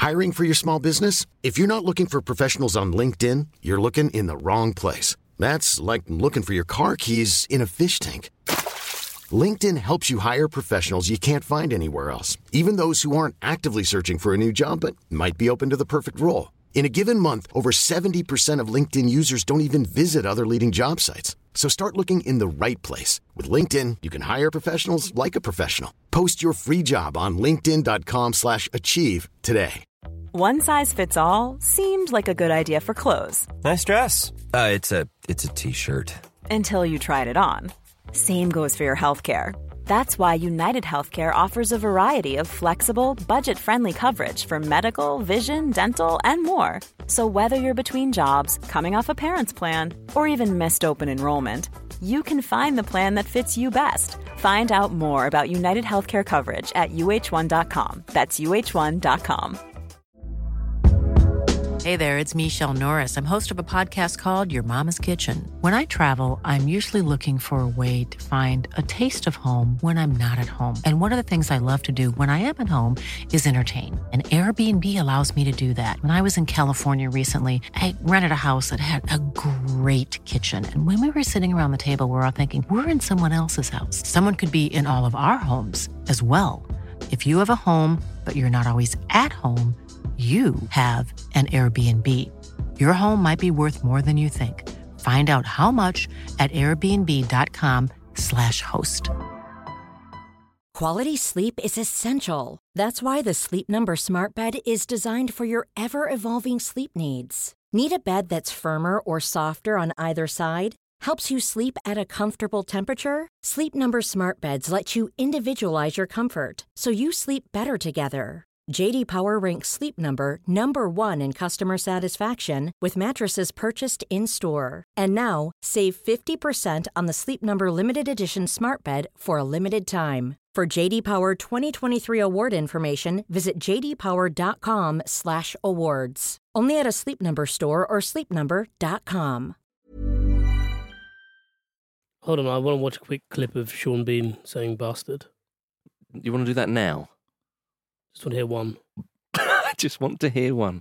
Hiring for your small business? If you're not looking for professionals on LinkedIn, you're looking in the wrong place. That's like looking for your car keys in a fish tank. LinkedIn helps you hire professionals you can't find anywhere else, even those who aren't actively searching for a new job but might be open to the perfect role. In a given month, over 70% of LinkedIn users don't even visit other leading job sites. So start looking in the right place. With LinkedIn, you can hire professionals like a professional. Post your free job on linkedin.com/achieve today. One size fits all seemed like a good idea for clothes. Nice dress. It's a t-shirt. Until you tried it on. Same goes for your healthcare. That's why United Healthcare offers a variety of flexible, budget-friendly coverage for medical, vision, dental, and more. So whether you're between jobs, coming off a parent's plan, or even missed open enrollment, you can find the plan that fits you best. Find out more about United Healthcare coverage at uh1.com. That's uh1.com. Hey there, it's Michelle Norris. I'm host of a podcast called Your Mama's Kitchen. When I travel, I'm usually looking for a way to find a taste of home when I'm not at home. And one of the things I love to do when I am at home is entertain. And Airbnb allows me to do that. When I was in California recently, I rented a house that had a great kitchen. And when we were sitting around the table, we're all thinking, we're in someone else's house. Someone could be in all of our homes as well. If you have a home, but you're not always at home, you have an Airbnb. Your home might be worth more than you think. Find out how much at airbnb.com/host. Quality sleep is essential. That's why the Sleep Number Smart Bed is designed for your ever-evolving sleep needs. Need a bed that's firmer or softer on either side? Helps you sleep at a comfortable temperature? Sleep Number Smart Beds let you individualize your comfort, so you sleep better together. J.D. Power ranks Sleep Number number 1 in customer satisfaction with mattresses purchased in-store. And now, save 50% on the Sleep Number Limited Edition Smart Bed for a limited time. For J.D. Power 2023 award information, visit jdpower.com/awards. Only at a Sleep Number store or sleepnumber.com. Hold on, I want to watch a quick clip of Sean Bean saying bastard. You want to do that now? Just want to hear one. I just want to hear one.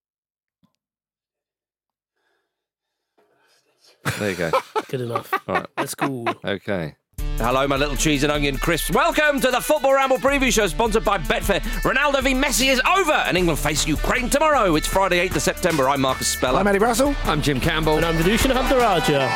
There you go. Good enough. All right. That's cool. Okay. Hello, my little cheese and onion crisps. Welcome to the Football Ramble preview show, sponsored by Betfair. Ronaldo v Messi is over, and England face Ukraine tomorrow. It's Friday, 8th of September. I'm Marcus Speller. I'm Andy Russell. I'm Jim Campbell. And I'm Vidushan Huntaraja.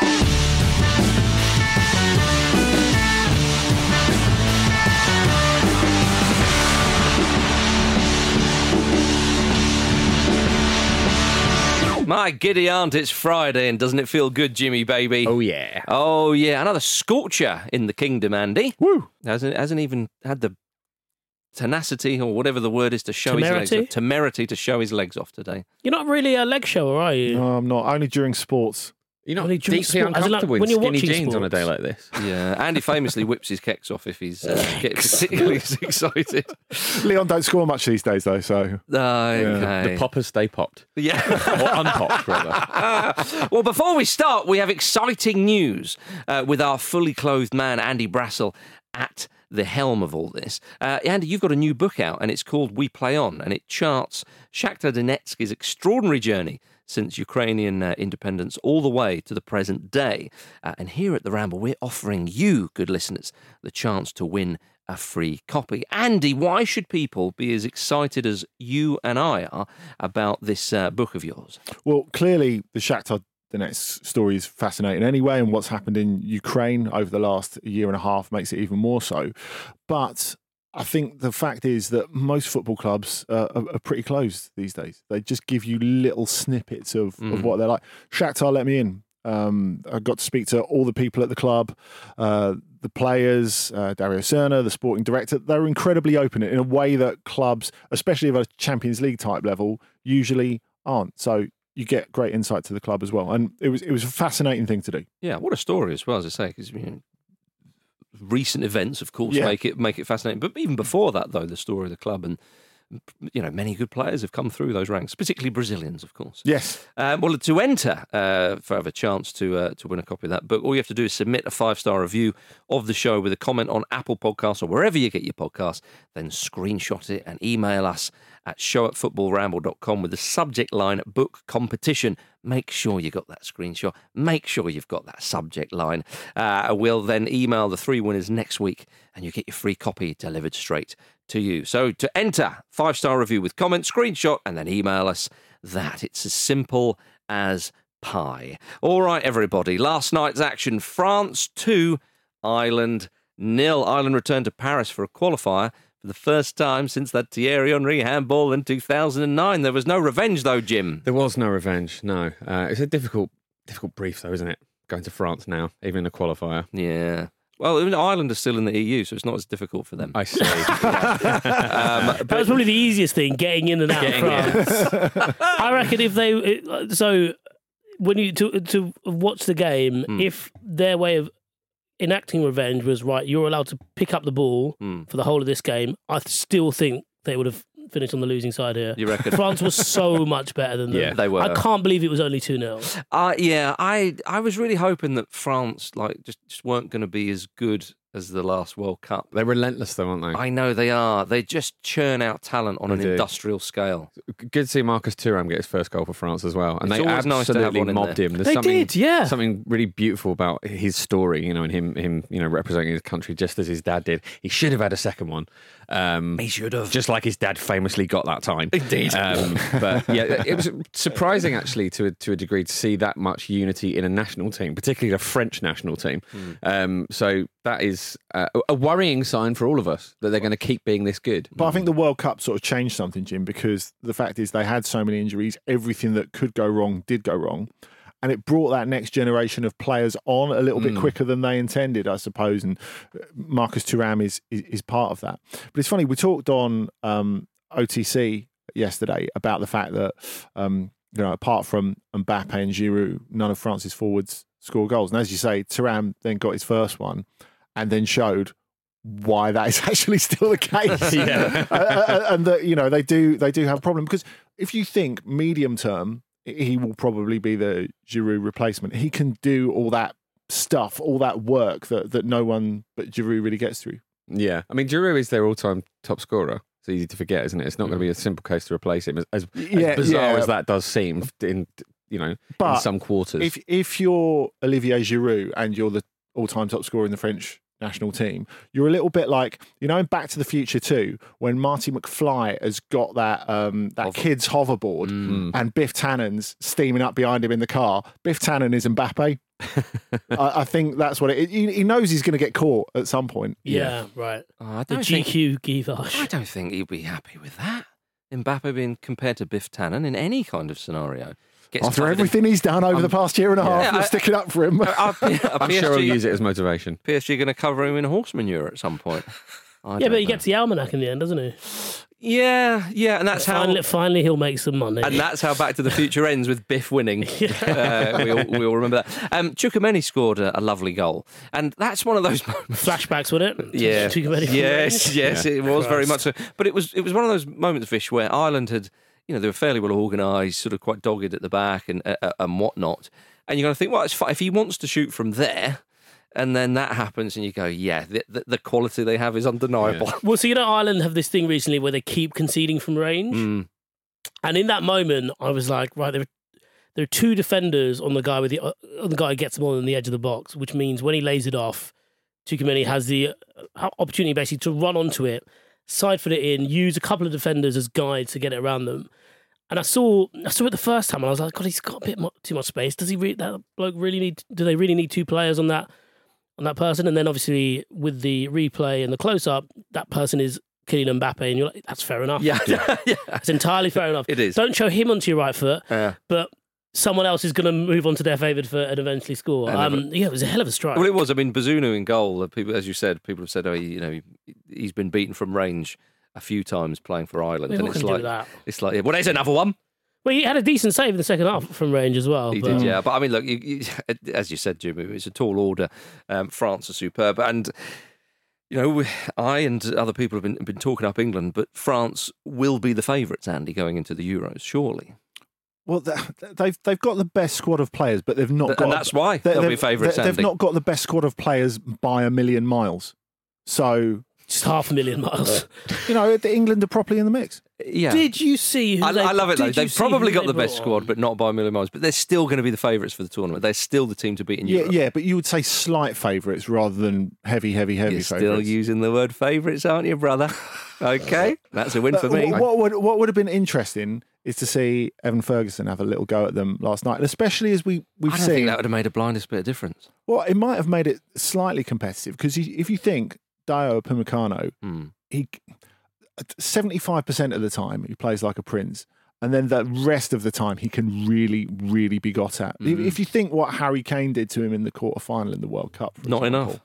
My giddy aunt, it's Friday, and doesn't it feel good, Jimmy, baby? Oh, yeah. Oh, yeah. Another scorcher in the kingdom, Andy. Woo. Hasn't even had the tenacity, or whatever the word is, to show his legs off. Temerity to show his legs off today. You're not really a leg shower, are you? No, I'm not. Only during sports. You're not Only during deeply sport- as in, like, uncomfortable when in you're skinny watching jeans on a sports. day like this. Yeah, Andy famously whips his kecks off if he's getting particularly excited. Leon don't score much these days, though, so... Okay. The poppers stay popped. Yeah. Or unpopped, rather. Well, before we start, we have exciting news with our fully clothed man, Andy Brassel, at the helm of all this. Andy, you've got a new book out, and it's called We Play On, and it charts Shakhtar Donetsk's extraordinary journey since Ukrainian independence all the way to the present day. And here at The Ramble, we're offering you, good listeners, the chance to win a free copy. Andy, why should people be as excited as you and I are about this book of yours? Well, clearly, the Shakhtar Donetsk story is fascinating anyway, and what's happened in Ukraine over the last year and a half makes it even more so. But I think the fact is that most football clubs are pretty closed these days. They just give you little snippets of what they're like. Shakhtar let me in. I got to speak to all the people at the club, the players, Dario Serna, the sporting director. They were incredibly open in a way that clubs, especially of a Champions League type level, usually aren't. So you get great insight to the club as well. And it was a fascinating thing to do. Yeah, what a story as well, as I say, because recent events, of course, make it fascinating. But even before that, though, the story of the club, and many good players have come through those ranks, particularly Brazilians, of course. Yes. Well, to enter for have a chance to win a copy of that book, all you have to do is submit a 5-star review of the show with a comment on Apple Podcasts or wherever you get your podcasts. Then screenshot it and email us at show@footballramble.com with the subject line book competition. Make sure you got that screenshot. Make sure you've got that subject line. We'll then email the 3 winners next week and you get your free copy delivered straight to you. So to enter, 5-star review with comment, screenshot, and then email us that. It's as simple as pie. All right, everybody. Last night's action, France 2, Ireland 0. Ireland returned to Paris for a qualifier for the first time since that Thierry Henry handball in 2009. There was no revenge, though, Jim. There was no revenge, no. It's a difficult brief, though, isn't it? Going to France now, even in a qualifier. Yeah. Well, even Ireland are still in the EU, so it's not as difficult for them. I see. That was probably the easiest thing, getting in and out of France. I reckon if they... So, when you to watch the game, if their way of enacting revenge was, right, you're allowed to pick up the ball for the whole of this game, I still think they would have finished on the losing side here. You reckon? France was so much better than them. Yeah, they were. I can't believe it was only 2-0. I was really hoping that France just weren't going to be as good as the last World Cup. They're relentless, though, aren't they? I know they are. They just churn out talent on an do. industrial scale. Good to see Marcus Thuram get his first goal for France as well. And It's they always nice to have absolutely one in mobbed there. him. There's They something, did, yeah. Something really beautiful about his story, and him representing his country just as his dad did. He should have had a second one. He should have. Just like his dad famously got that time. Indeed. But yeah, it was surprising actually to a degree to see that much unity in a national team, particularly a French national team. So that is a worrying sign for all of us that they're going to keep being this good. But I think the World Cup sort of changed something, Jim, because the fact is they had so many injuries, everything that could go wrong did go wrong. And it brought that next generation of players on a little bit quicker than they intended, I suppose. And Marcus Thuram is part of that. But it's funny, we talked on OTC yesterday about the fact that, apart from Mbappe and Giroud, none of France's forwards score goals. And as you say, Thuram then got his first one and then showed why that is actually still the case. And that, they do have a problem. Because if you think medium term, he will probably be the Giroud replacement. He can do all that stuff, all that work that no one but Giroud really gets through. Yeah. I mean, Giroud is their all-time top scorer. It's easy to forget, isn't it? It's not going to be a simple case to replace him, as bizarre as that does seem in some quarters. If you're Olivier Giroud and you're the all-time top scorer in the French national team, you're a little bit like, in Back to the Future 2, when Marty McFly has got that kid's hoverboard and Biff Tannen's steaming up behind him in the car. Biff Tannen is Mbappe. I think that's what it is. He knows he's going to get caught at some point. Yeah, right. The GQ Guivage. I don't think he'd be happy with that. Mbappe being compared to Biff Tannen in any kind of scenario. After everything he's done over the past year and a half, you're sticking up for him. I'm sure he'll use it as motivation. PSG going to cover him in horse manure at some point. But he gets the almanac in the end, doesn't he? Yeah, and that's how... Finally he'll make some money. And that's how Back to the Future ends, with Biff winning. We all remember that. Chouameni scored a lovely goal. And that's one of those moments... Flashbacks, wasn't it? Yeah. Yes, yeah. it was very much so. But it was one of those moments, Vish, where Ireland had... they were fairly well organised, sort of quite dogged at the back and whatnot. And you're going to think, well, it's fine. If he wants to shoot from there, and then that happens, and you go, the quality they have is undeniable. Yeah. Well, Ireland have this thing recently where they keep conceding from range. And in that moment, I was like, right, there are two defenders on the guy on the guy who gets the ball on the edge of the box, which means when he lays it off, Chouameni has the opportunity basically to run onto it, side foot it in, use a couple of defenders as guides to get it around them. And I saw it the first time, and I was like, God, he's got a bit too much space. Does that bloke really need? Do they really need two players on that person? And then obviously with the replay and the close up, that person is Kylian Mbappe, and you're like, that's fair enough. Yeah, it's entirely fair enough. It is. Don't show him onto your right foot, but someone else is going to move on to their favoured foot and eventually score. It was a hell of a strike. Well, it was. I mean, Bazunu in goal. People, as you said, people have said, he's been beaten from range a few times playing for Ireland, and it's like, well, there's another one. Well, he had a decent save in the second half from range as well. He did, yeah. But I mean, look, as you said, Jim, it's a tall order. France are superb, and I and other people have been talking up England, but France will be the favourites, Andy, going into the Euros, surely. Well, they've got the best squad of players, but they've not got... And that's why they'll be favourites, Andy. They've not got the best squad of players by a million miles. So... Just 500,000 miles. England are properly in the mix. Yeah. Did you see who I love it, though. did you They've see probably who got they the best brought squad, on? but not by a million miles. But they're still going to be the favourites for the tournament. They're still the team to beat in Yeah, Europe. yeah, but you would say slight favourites rather than heavy You're favourites. still using the word favourites, aren't you, brother? Okay, that's a win for me. What would have been interesting is to see Evan Ferguson have a little go at them last night, and especially as we've I don't seen. think that would have made a blindest bit of difference. Well, it might have made it slightly competitive because if you think Dio Upamecano, he 75% of the time he plays like a prince, and then the rest of the time he can really, really be got at. If you think what Harry Kane did to him in the quarter-final in the World Cup, for Not example.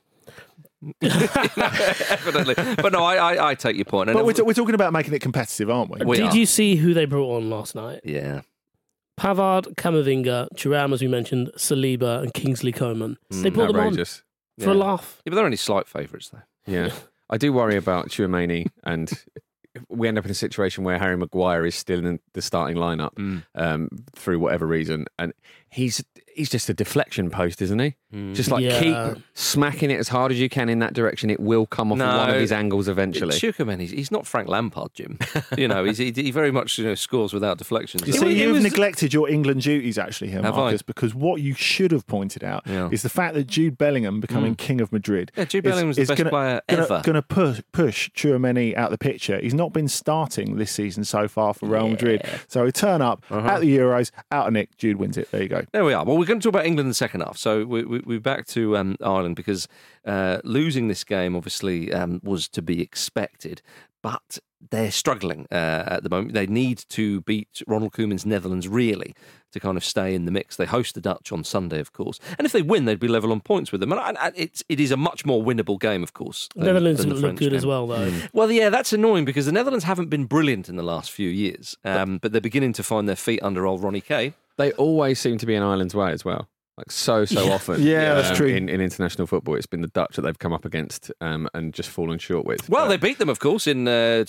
enough. Evidently. But no, I take your point. And But we're talking about making it competitive, aren't we? We Did are. you see who they brought on last night? Yeah. Pavard, Camavinga, Thuram, as we mentioned, Saliba, and Kingsley Coman. They brought them on Outrageous. for a laugh. Yeah, but they're only slight favourites, though. Yeah. I do worry about Tchouaméni, and we end up in a situation where Harry Maguire is still in the starting lineup through whatever reason, and he's just a deflection post, isn't he? Just like Yeah. keep smacking it as hard as you can in that direction. It will come off No. one of his angles eventually. Schukerman, he's not Frank Lampard, Jim. He very much scores without deflections. You see, you've neglected your England duties actually here, Have Marcus, I? because what you should have pointed out Yeah. is the fact that Jude Bellingham becoming King of Madrid. Yeah, Jude Bellingham's the best player ever. Going to push Tchouaméni out the picture. He's not been starting this season so far for Real Madrid. So he turn up at the Euros, out of Nick, Jude wins it. There you go. There we are. Well, we're going to talk about England in the second half. So we're back to Ireland because losing this game obviously was to be expected, but they're struggling at the moment. They need to beat Ronald Koeman's Netherlands really to kind of stay in the mix. They host the Dutch on Sunday, of course, and if they win, they'd be level on points with them. And it is a much more winnable game, of course. Netherlands than the look French good game. as well, though. Well, yeah, that's annoying because the Netherlands haven't been brilliant in the last few years, but they're beginning to find their feet under old Ronnie Kay. They always seem to be in Ireland's way as well. Like so often. Yeah, that's true. In international football, it's been the Dutch that they've come up against and just fallen short with. Well, they beat them, of course, in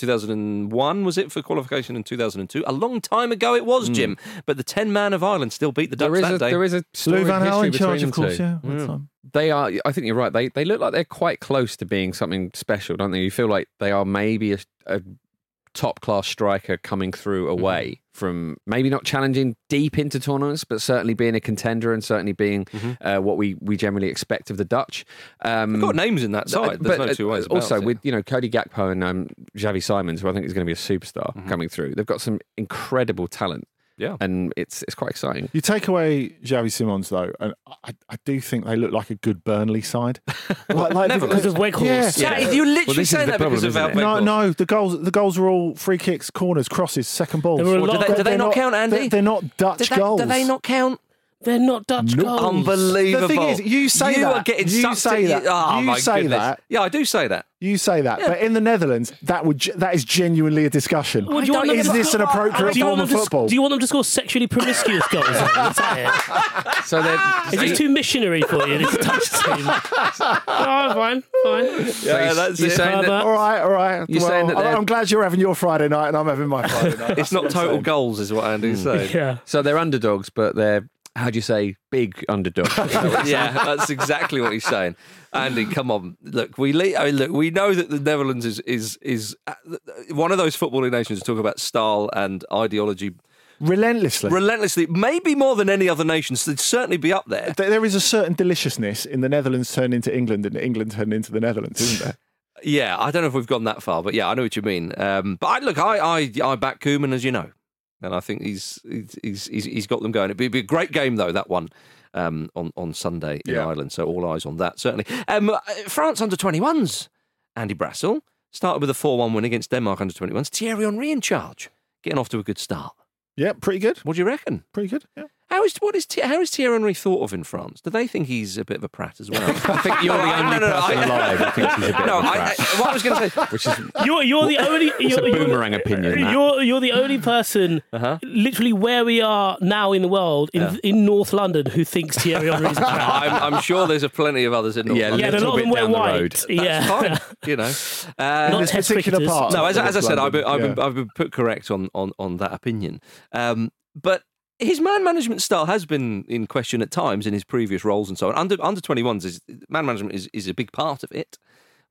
2001, was it, for qualification in 2002? A long time ago it was, Jim. But the 10-man of Ireland still beat the Dutch that day. There is a story Lou Van of Gaal history in charge, between of course, them two. yeah. That's fine. They are. I think you're right. They look like they're quite close to being something special, don't they? You feel like they are maybe a top-class striker coming through away from maybe not challenging deep into tournaments, but certainly being a contender and certainly being what we generally expect of the Dutch. They've got names in that side. There's no two ways about also it. with Cody Gakpo and Xavi Simons, who I think is going to be a superstar coming through. They've got some incredible talent. Yeah. And it's quite exciting. You take away Xavi Simons, though, and I do think they look like a good Burnley side. Because of Weghorst. Yeah, you're literally Well, this is saying the that because problem, of isn't it? Weghorst. No, the goals are all free kicks, corners, crosses, second balls. There were a lot Do they not count, Andy? They're not Dutch goals. Do they not count? They're not Dutch goals. Unbelievable. The thing is, you say you that. are getting You sucked say in. that. Oh, You my say goodness. that. Yeah, I do say that. You say that, but in the Netherlands, that is genuinely a discussion. Well, do you want them Is to this an score- appropriate do you want form of them to- football? Do you want them to score sexually promiscuous goals? Is that it? So Is this too missionary for you, this Dutch team? Oh, fine. Yeah, that's you're it. saying that All right. You're saying that they're- I'm glad you're having your Friday night and I'm having my Friday night. It's not total goals, is what Andy's saying. Yeah. So they're underdogs, but they're, how do you say, big underdogs. Yeah, that's exactly what he's saying. Andy, come on. Look, we know that the Netherlands is one of those footballing nations to talk about style and ideology relentlessly, maybe more than any other nation. So they'd certainly be up there. There is a certain deliciousness in the Netherlands turning into England and England turning into the Netherlands, isn't there? Yeah, I don't know if we've gone that far, but yeah, I know what you mean. But I back Koeman, as you know, and I think he's got them going. It'd be a great game though, that one on Sunday in Ireland. So all eyes on that certainly. France under-21s, Andy Brassel started with a 4-1 win against Denmark under-21s. Thierry Henry in charge, getting off to a good start. Yeah, pretty good. What do you reckon? Pretty good. Yeah. How is Thierry Henry thought of in France? Do they think he's a bit of a prat as well? I think you're the only person alive who thinks he's a bit of a brat. What I was going to say, Which is You're the only. it's a boomerang opinion. That. You're the only person, literally where we are now in the world, in North London, who thinks Thierry Henry is a prat. I'm sure there's plenty of others in North London. Yeah, and a lot of them wear down the white. road. Yeah, Fine, you know. not this test particular cricketers. part. No, as I said, I've London, been put correct on that opinion. But his man management style has been in question at times in his previous roles and so on. Under 21s, man management is a big part of it.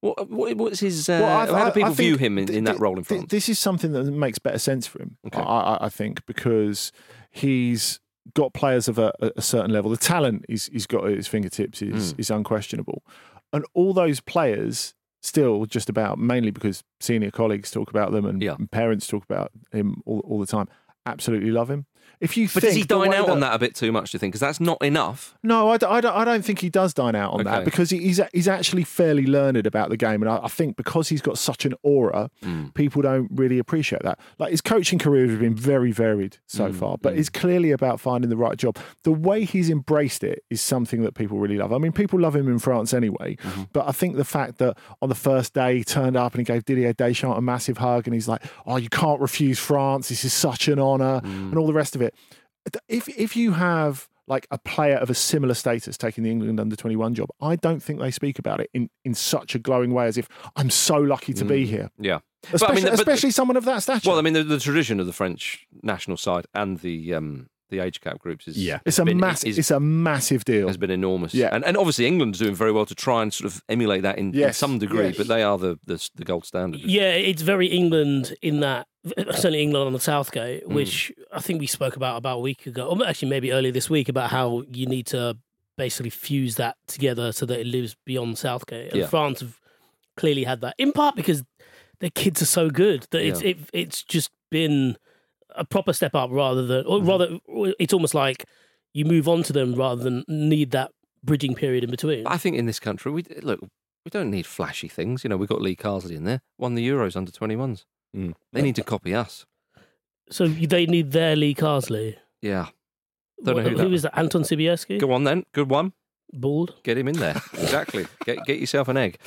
What's his? Well, how do people I view think him in that role in France? This is something that makes better sense for him, Okay. I think, because he's got players of a certain level. The talent he's got at his fingertips is unquestionable. And all those players still just about, mainly because senior colleagues talk about them and parents talk about him all the time, absolutely love him. But does he dine out on that a bit too much, do you think? Because that's not enough. No, I don't think he does dine out on that, because he's actually fairly learned about the game. And I think because he's got such an aura, people don't really appreciate that. Like, his coaching career has been very varied so far, but it's clearly about finding the right job. The way he's embraced it is something that people really love. I mean, people love him in France anyway, but I think the fact that on the first day he turned up and he gave Didier Deschamps a massive hug and he's like, oh, you can't refuse France, this is such an honour, and all the rest of it. If you have like a player of a similar status taking the England under-21 job, I don't think they speak about it in such a glowing way as if I'm so lucky to be here. Yeah. Especially someone of that stature. Well, I mean, the tradition of the French national side and the age cap groups is it's a massive deal. Has been enormous. Yeah. And obviously England's doing very well to try and sort of emulate that in some degree, but they are the gold standard. Yeah, it's very England in that, certainly England on the Southgate, which I think we spoke about a week ago, or actually maybe earlier this week, about how you need to basically fuse that together so that it lives beyond Southgate. And France have clearly had that, in part because their kids are so good that it's just been a proper step up rather than, or rather, it's almost like you move on to them rather than need that bridging period in between. I think in this country, we don't need flashy things. You know, we've got Lee Carsley in there, won the Euros under 21s. They need to copy us. So they need their Lee Carsley? Yeah. Don't know who is that? Anton Sibierski? Go on then. Good one. Bald. Get him in there. Exactly. Get yourself an egg.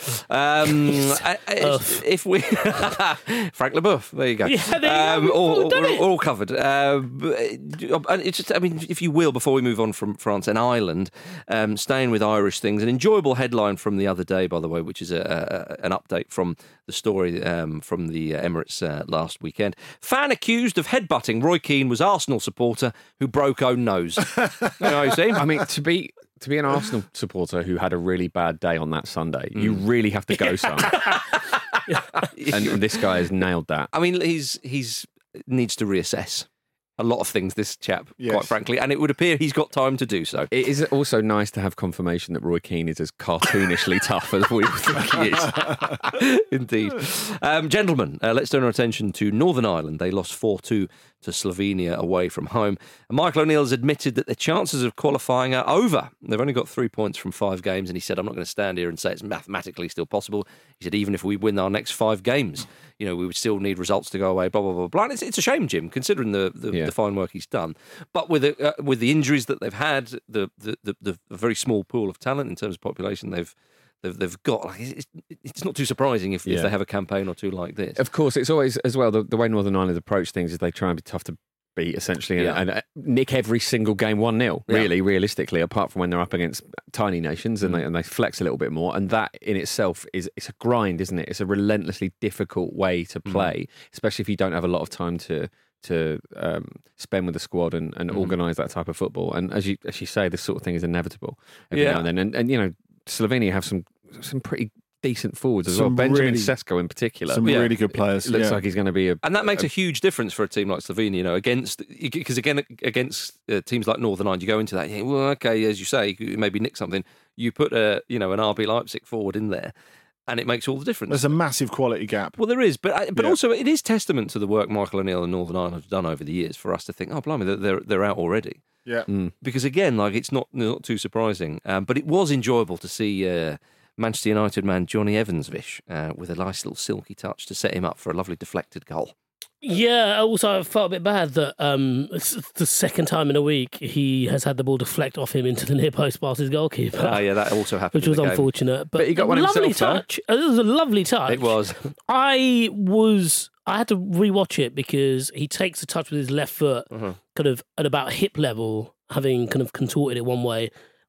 If we Frank Leboeuf, there you go. Yeah, there you go. All covered. It's just, I mean, if you will, before we move on from France and Ireland, staying with Irish things, an enjoyable headline from the other day, by the way, which is an update from the story from the Emirates last weekend. Fan accused of headbutting Roy Keane was Arsenal supporter who broke own nose. You know what you see? I mean, to be an Arsenal supporter who had a really bad day on that Sunday, you really have to go some. And this guy has nailed that. I mean, he's needs to reassess a lot of things, this chap, quite frankly, and it would appear he's got time to do so. It is also nice to have confirmation that Roy Keane is as cartoonishly tough as we think he is. Indeed. Gentlemen, let's turn our attention to Northern Ireland. They lost 4-2 to Slovenia away from home. And Michael O'Neill has admitted that their chances of qualifying are over. They've only got 3 points from 5 games, and he said, I'm not going to stand here and say it's mathematically still possible. He said, even if we win our next 5 games, you know, we would still need results to go away, blah, blah, blah, blah. And it's a shame, Jim, considering the fine work he's done. But with the injuries that they've had, the very small pool of talent in terms of population they've got, like, it's not too surprising if they have a campaign or two like this. Of course, it's always, as well, the way Northern Ireland approach things is they try and be tough to beat, essentially, and nick every single game 1-0, really, realistically, apart from when they're up against tiny nations and they flex a little bit more. And that in itself it's a grind, isn't it? It's a relentlessly difficult way to play, especially if you don't have a lot of time to spend with the squad and organise that type of football. And as you say, this sort of thing is inevitable every now and then. And you know, Slovenia have some pretty decent forwards as well. Benjamin Sesko in particular. Some really good players. It looks like he's going to be and that makes a huge difference for a team like Slovenia, you know, against teams like Northern Ireland, you go into that, you think, well, okay, as you say, maybe nick something. You put an RB Leipzig forward in there, and it makes all the difference. There's a massive quality gap. Well, there is, but also it is testament to the work Michael O'Neill and Northern Ireland have done over the years for us to think, oh, blimey, they're out already. Yeah. Because again, like, it's not too surprising, but it was enjoyable to see Manchester United man Johnny Evans-Vish with a nice little silky touch to set him up for a lovely deflected goal. Yeah, also I felt a bit bad that it's the second time in a week he has had the ball deflect off him into the near post past his goalkeeper. Yeah, that also happened. Which was unfortunate. But he got one lovely himself, touch. It was a lovely touch. It was. I had to rewatch it because he takes a touch with his left foot kind of at about hip level, having kind of contorted it one way.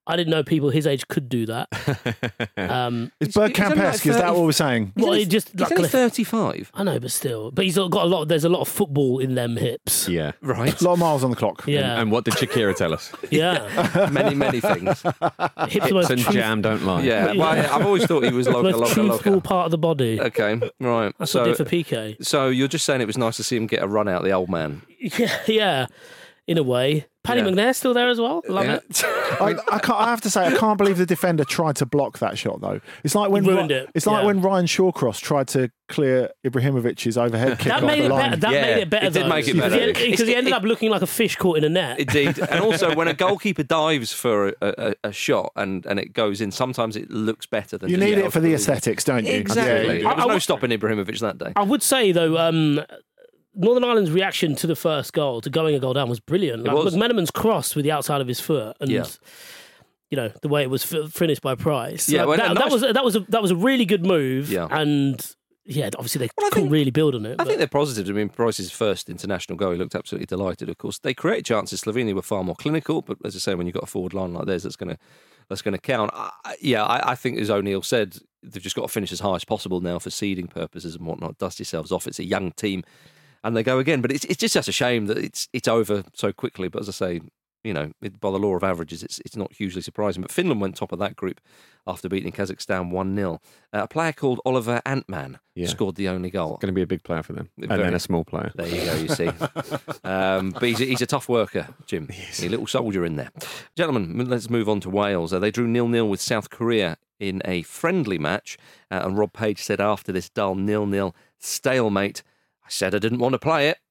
I didn't know people his age could do that. It's Bergkamp-esque, is that what we're saying? Well, he's only 35. I know, but still. But he's got a lot. There's a lot of football in them hips. Yeah. Right. A lot of miles on the clock. Yeah. And what did Shakira tell us? Yeah. many things. Hips and jam don't lie. Yeah, well, I've always thought he was the most truthful loca. part of the body. Okay, right. That's what I did for PK. So you're just saying it was nice to see him get a run out, the old man. Yeah. In a way. Paddy Yeah. McNair's still there as well. Love it. I have to say, I can't believe the defender tried to block that shot, though. It's like when ruined it. It's like Yeah. when Ryan Shawcross tried to clear Ibrahimovic's overhead kick That off made the it line. better. That Yeah, made it better. it did though. make it better. Because he ended up looking like a fish caught in a net. Indeed. And also, when a goalkeeper dives for a shot and it goes in, sometimes it looks better than You just, need yeah, it for the absolutely. aesthetics, don't you? Exactly. Yeah, There was no stopping Ibrahimovic that day. I would say though, Northern Ireland's reaction to the first goal, to going a goal down, was brilliant. Like, was. McMenamin's cross with the outside of his foot, and Yeah. you know the way it was finished by Price. Yeah, Like, well, that was a really good move. Yeah. And yeah, obviously they Well, I couldn't think- really build on it. I but- think they're positives. I mean, Price's first international goal, he looked absolutely delighted. Of course, they created chances. Slovenia were far more clinical, but as I say, when you've got a forward line like theirs, that's going to count. I think, as O'Neill said, they've just got to finish as high as possible now for seeding purposes and whatnot. Dust yourselves off. It's a young team, and they go again. But it's just such a shame that it's over so quickly. But as I say, you know, by the law of averages, it's not hugely surprising. But Finland went top of that group after beating Kazakhstan 1-0. A player called Oliver Antman scored the only goal. Going to be a big player for them. And Very- then a small player. There you go, you see. But he's a tough worker, Jim. He's a little soldier in there. Gentlemen, let's move on to Wales. They drew 0-0 with South Korea in a friendly match. And Rob Page said after this dull 0-0 stalemate, I said I didn't want to play it.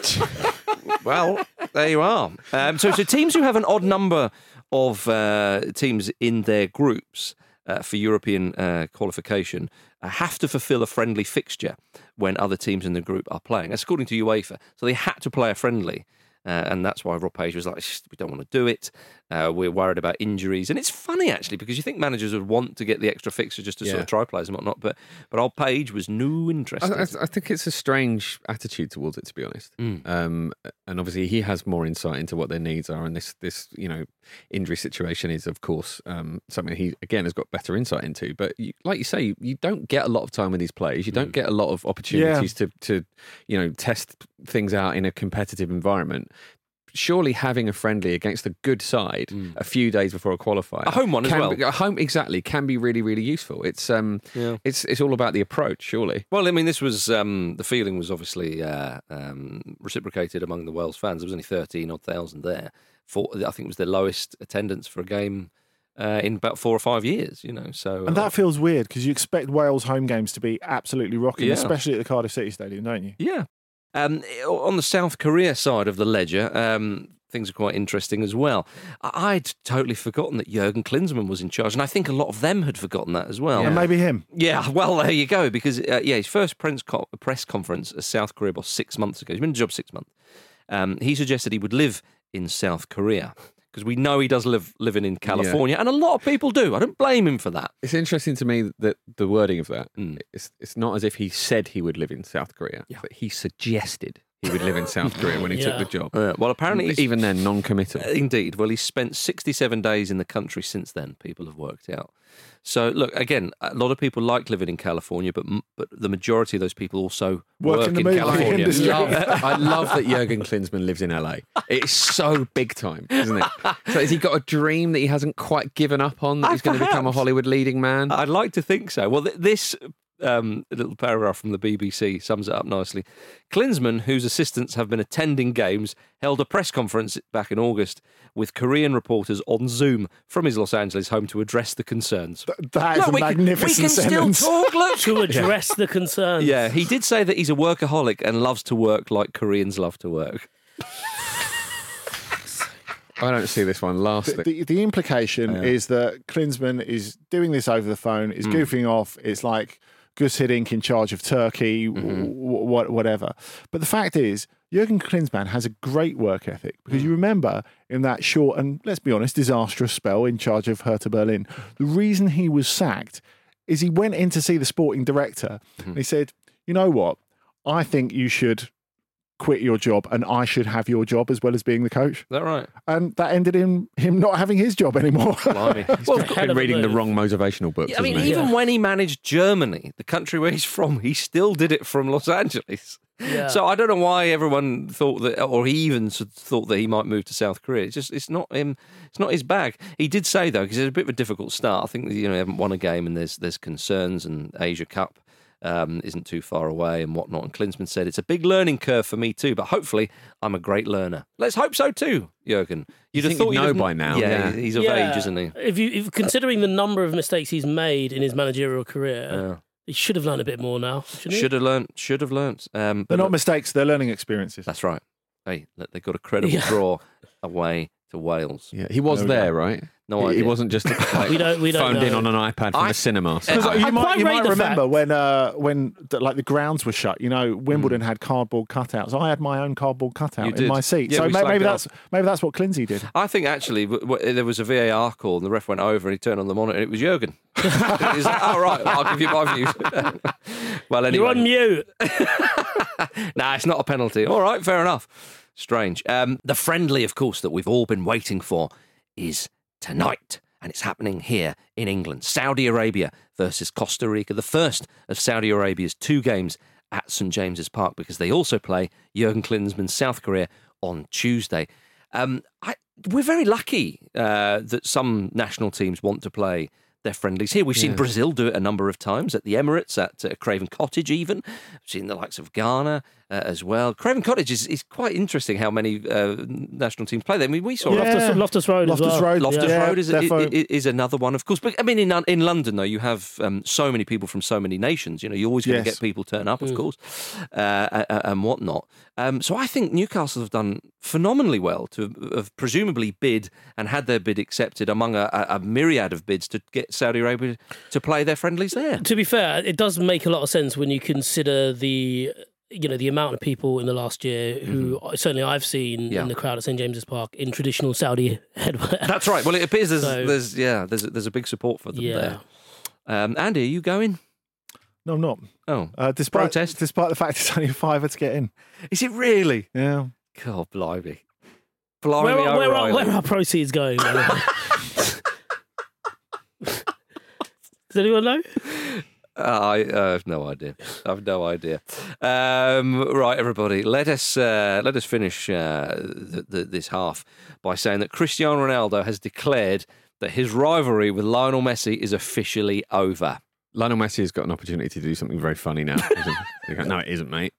Well, there you are. So teams who have an odd number of teams in their groups for European qualification have to fulfil a friendly fixture when other teams in the group are playing. That's according to UEFA. So they had to play a friendly. And that's why Rob Page was like, we don't want to do it. We're worried about injuries. And it's funny, actually, because you think managers would want to get the extra fixture just to sort of try players and whatnot. But old Page was no interested. I think it's a strange attitude towards it, to be honest. And obviously, he has more insight into what their needs are. And this injury situation is, of course, something he, again, has got better insight into. But like you say, you don't get a lot of time with these players. You don't get a lot of opportunities to test things out in a competitive environment. Surely having a friendly against a good side a few days before a qualifier, A home one as well. A home, exactly, can be really, really useful. It's all about the approach, surely. Well, I mean, this was the feeling was obviously reciprocated among the Wales fans. There was only 13,000 there. I think it was the lowest attendance for a game in about 4 or 5 years. So And that feels weird because you expect Wales home games to be absolutely rocking, Yeah. especially at the Cardiff City Stadium, don't you? yeah. On the South Korea side of the ledger, things are quite interesting as well. I'd totally forgotten that Jurgen Klinsmann was in charge, and I think a lot of them had forgotten that as well. And maybe him. Yeah, well, there you go. Because his first press conference as South Korea was 6 months ago. He's been in the job 6 months. He suggested he would live in South Korea because we know he does living in California, and a lot of people do. I don't blame him for that. It's interesting to me that the wording of that, it's not as if he said he would live in South Korea, but he suggested he would live in South Korea when he took the job. Well, apparently, Even then, non-committal. Indeed. Well, he's spent 67 days in the country since then, people have worked out. So, look, again, a lot of people like living in California, but the majority of those people also work in the in movie California. industry. I love that Jurgen Klinsmann lives in LA. It's so big time, isn't it? So has he got a dream that he hasn't quite given up on, that he's going to become a Perhaps. Hollywood leading man? I'd like to think so. Well, this little paragraph from the BBC sums it up nicely. Klinsmann, whose assistants have been attending games, held a press conference back in August with Korean reporters on Zoom from his Los Angeles home to address the concerns. That is a magnificent we can sentence. still talk, look. to address the concerns. Yeah, he did say that he's a workaholic and loves to work like Koreans love to work. I don't see this one lasting. The implication is that Klinsmann is doing this over the phone, is goofing off. It's like Gus Hiddink in charge of Turkey, whatever. But the fact is, Jurgen Klinsmann has a great work ethic because you remember in that short and, let's be honest, disastrous spell in charge of Hertha Berlin, the reason he was sacked is he went in to see the sporting director and he said, you know what, I think you should quit your job and I should have your job as well as being the coach. Is that right? And that ended in him not having his job anymore. Blimey. Well, he's been reading the wrong motivational books. I mean, hasn't he? even when he managed Germany, the country where he's from, he still did it from Los Angeles. Yeah. So I don't know why everyone thought that, or he even thought that he might move to South Korea. It's not him. It's not his bag. He did say though, because it's a bit of a difficult start. I think they haven't won a game, and there's concerns, and Asia Cup isn't too far away and whatnot. And Klinsmann said it's a big learning curve for me too, but hopefully I'm a great learner. Let's hope so too, Jurgen. You'd have thought you'd know by now. Yeah, he's of age, isn't he? If considering the number of mistakes he's made in his managerial career. He should have learned a bit more now. Should have learned. They're not mistakes, they're learning experiences. That's right. Hey, they got a credible draw away to Wales. Yeah, he was there, right? No idea. He wasn't just we don't phoned know. in on an iPad from the cinema. You might remember fact. when the grounds were shut. Wimbledon had cardboard cutouts. I had my own cardboard cutout in my seat. Yeah, so we maybe slagged that's what Clinzy did. I think actually there was a VAR call and the ref went over and he turned on the monitor and it was Jurgen. He's like, oh, right, I'll give you my views. Well, anyway. You're on mute. Nah, it's not a penalty. All right, fair enough. Strange. The friendly, of course, that we've all been waiting for is tonight. And it's happening here in England. Saudi Arabia versus Costa Rica. The first of Saudi Arabia's 2 games at St James's Park, because they also play Jurgen Klinsmann's South Korea on Tuesday. We're very lucky that some national teams want to play their friendlies here. We've seen Brazil do it a number of times at the Emirates, at Craven Cottage even. We've seen the likes of Ghana as well. Craven Cottage is quite interesting how many national teams play there. I mean, we saw Loftus Road as well. Loftus Road is another one, of course. But I mean, in London, though, you have so many people from so many nations. You're always going to get people turn up, of course, and whatnot. So I think Newcastle have done phenomenally well to have presumably bid and had their bid accepted among a myriad of bids to get Saudi Arabia to play their friendlies there. To be fair, it does make a lot of sense when you consider the amount of people in the last year who certainly I've seen in the crowd at St James's Park in traditional Saudi headwear. That's right. Well, it appears there's a big support for them there. Andy, are you going? No, I'm not. Oh, despite protest? Despite the fact it's only a £5 to get in. Is it really? Yeah. God, blimey. Where are proceeds going? Does anyone know? I have no idea. Right, everybody. Let us finish this half by saying that Cristiano Ronaldo has declared that his rivalry with Lionel Messi is officially over. Lionel Messi has got an opportunity to do something very funny now. No, it isn't, mate.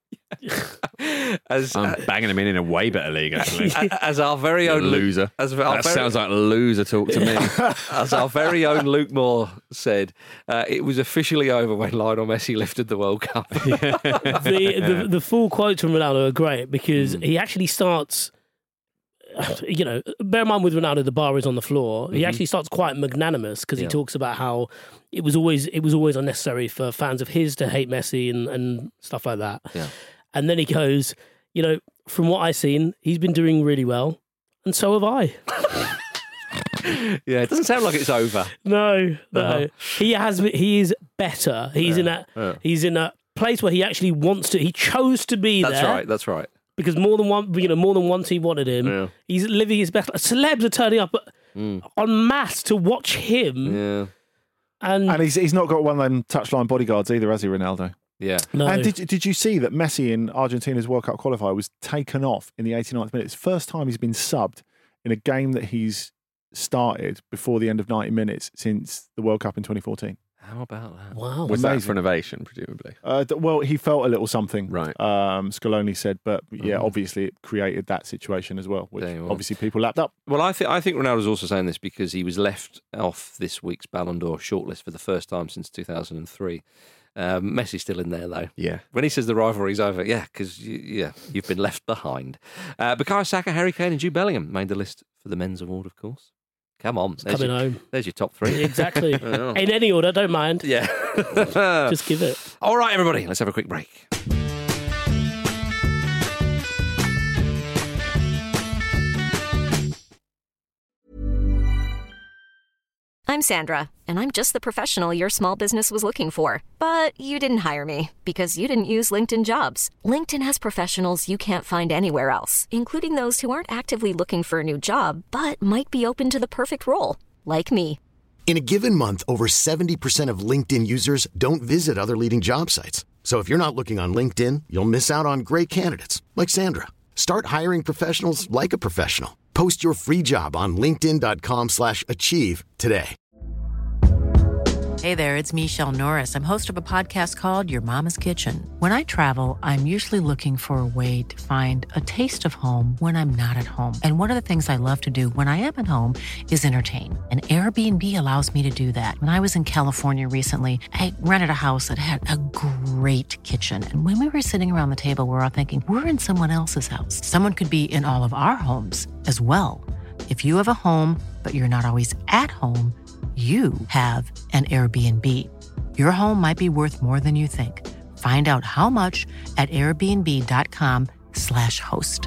I'm banging him in a way better league, actually. As our very own loser. Sounds like loser talk to me. As our very own Luke Moore said, it was officially over when Lionel Messi lifted the World Cup. The full quotes from Ronaldo are great because he actually starts. Bear in mind with Ronaldo, the bar is on the floor. He actually starts quite magnanimous because he talks about how it was always unnecessary for fans of his to hate Messi and stuff like that. Yeah. And then he goes, from what I've seen, he's been doing really well, and so have I. Yeah, it doesn't sound like it's over. No. He is better. He's in a place where he actually wants to. He chose to be there. That's right. Because more than once he wanted him. Yeah. He's living his best life. Celebs are turning up en masse to watch him. Yeah. And he's not got one of them touchline bodyguards either, has he, Ronaldo? Yeah. No. And did you see that Messi in Argentina's World Cup qualifier was taken off in the 89th minute? It's the first time he's been subbed in a game that he's started before the end of 90 minutes since the World Cup in 2014. How about that? Wow. Was that for innovation, presumably? Well, he felt a little something. Right. Scaloni said, but obviously it created that situation as well, which obviously people lapped up. Well, I think Ronaldo's also saying this because he was left off this week's Ballon d'Or shortlist for the first time since 2003. Messi's still in there, though. Yeah. When he says the rivalry's over, because you've been left behind. Bukayo Saka, Harry Kane and Jude Bellingham made the list for the men's award, of course. Come on. There's your top 3. Exactly. In any order, don't mind. Yeah. Just give it. All right, everybody, let's have a quick break. I'm Sandra, and I'm just the professional your small business was looking for. But you didn't hire me because you didn't use LinkedIn Jobs. LinkedIn has professionals you can't find anywhere else, including those who aren't actively looking for a new job, but might be open to the perfect role, like me. In a given month, over 70% of LinkedIn users don't visit other leading job sites. So if you're not looking on LinkedIn, you'll miss out on great candidates like Sandra. Start hiring professionals like a professional. Post your free job on linkedin.com/achieve today. Hey there, it's Michelle Norris. I'm host of a podcast called Your Mama's Kitchen. When I travel, I'm usually looking for a way to find a taste of home when I'm not at home. And one of the things I love to do when I am at home is entertain. And Airbnb allows me to do that. When I was in California recently, I rented a house that had a great kitchen. And when we were sitting around the table, we were all thinking, we're in someone else's house. Someone could be in all of our homes as well. If you have a home, but you're not always at home, you have an Airbnb. Your home might be worth more than you think. Find out how much at airbnb.com/host.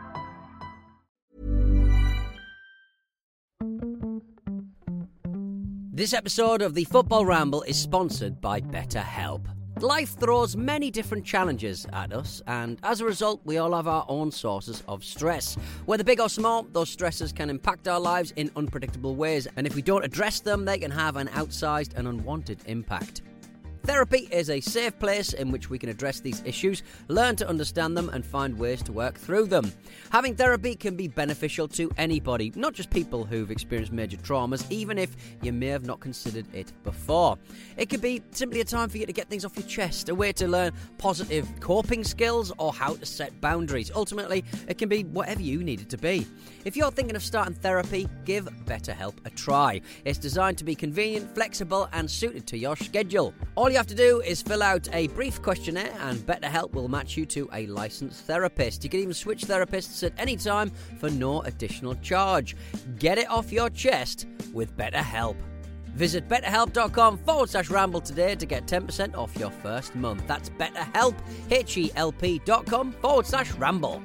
This episode of the Football Ramble is sponsored by BetterHelp. Life throws many different challenges at us, and as a result, we all have our own sources of stress. Whether big or small, those stresses can impact our lives in unpredictable ways, and if we don't address them, they can have an outsized and unwanted impact. Therapy is a safe place in which we can address these issues, learn to understand them, and find ways to work through them. Having therapy can be beneficial to anybody, not just people who've experienced major traumas, even if you may have not considered it before. It could be simply a time for you to get things off your chest, a way to learn positive coping skills, or how to set boundaries. Ultimately, it can be whatever you need it to be. If you're thinking of starting therapy, give BetterHelp a try. It's designed to be convenient, flexible, and suited to your schedule. All you have to do is fill out a brief questionnaire, and BetterHelp will match you to a licensed therapist. You can even switch therapists at any time for no additional charge. Get it off your chest with BetterHelp. Visit betterhelp.com/ramble today to get 10% off your first month. That's BetterHelp, HELP.com/ramble.